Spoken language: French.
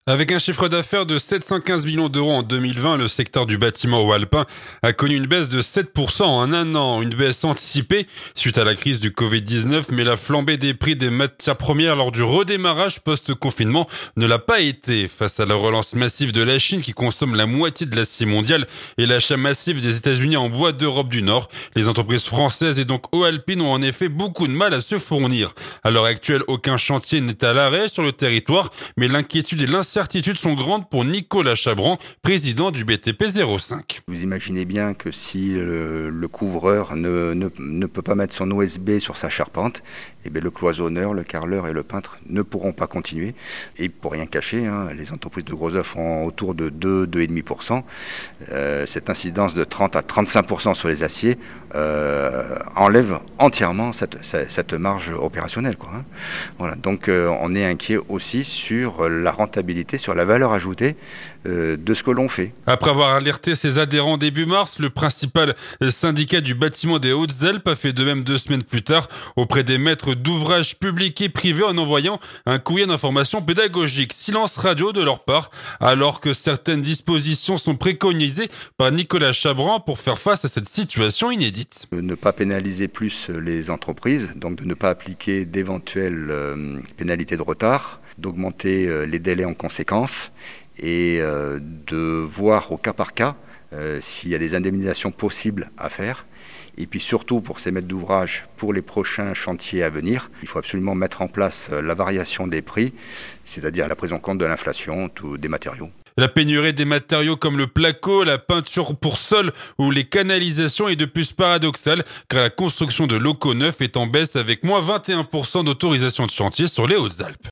Avec un chiffre d'affaires de 715 millions d'euros en 2020, le secteur du bâtiment au alpin a connu une baisse de 7% en un an. Une baisse anticipée suite à la crise du Covid-19, mais la flambée des prix des matières premières lors du redémarrage post-confinement ne l'a pas été. Face à la relance massive de la Chine qui consomme la moitié de l'acier mondial et l'achat massif des États-Unis en bois d'Europe du Nord, les entreprises françaises et donc Haut-Alpine ont en effet beaucoup de mal à se fournir. À l'heure actuelle, aucun chantier n'est à l'arrêt sur le territoire, mais l'inquiétude et l'incertitude sont grandes pour Nicolas Chabran, président du BTP 05. Vous imaginez bien que si le couvreur ne peut pas mettre son OSB sur sa charpente, eh bien le cloisonneur, le carreleur et le peintre ne pourront pas continuer. Et pour rien cacher, les entreprises de gros œuvres font autour de 2,5%. Cette incidence de 30 à 35% sur les aciers enlève entièrement cette marge opérationnelle, Voilà. Donc on est inquiet aussi sur la rentabilité, sur la valeur ajoutée de ce que l'on fait. Après avoir alerté ses adhérents début mars, le principal syndicat du bâtiment des Hautes-Alpes a fait de même 2 semaines plus tard auprès des maîtres d'ouvrage publics et privés en envoyant un courrier d'information pédagogique. Silence radio de leur part, alors que certaines dispositions sont préconisées par Nicolas Chabran pour faire face à cette situation inédite. Ne pas pénaliser plus les entreprises, donc de ne pas appliquer d'éventuelles pénalités de retard, d'augmenter les délais en conséquence et de voir au cas par cas s'il y a des indemnisations possibles à faire. Et puis surtout pour ces maîtres d'ouvrage, pour les prochains chantiers à venir, il faut absolument mettre en place la variation des prix, c'est-à-dire la prise en compte de l'inflation des matériaux. La pénurie des matériaux comme le placo, la peinture pour sol ou les canalisations est de plus paradoxale car la construction de locaux neufs est en baisse avec moins 21% d'autorisation de chantier sur les Hautes-Alpes.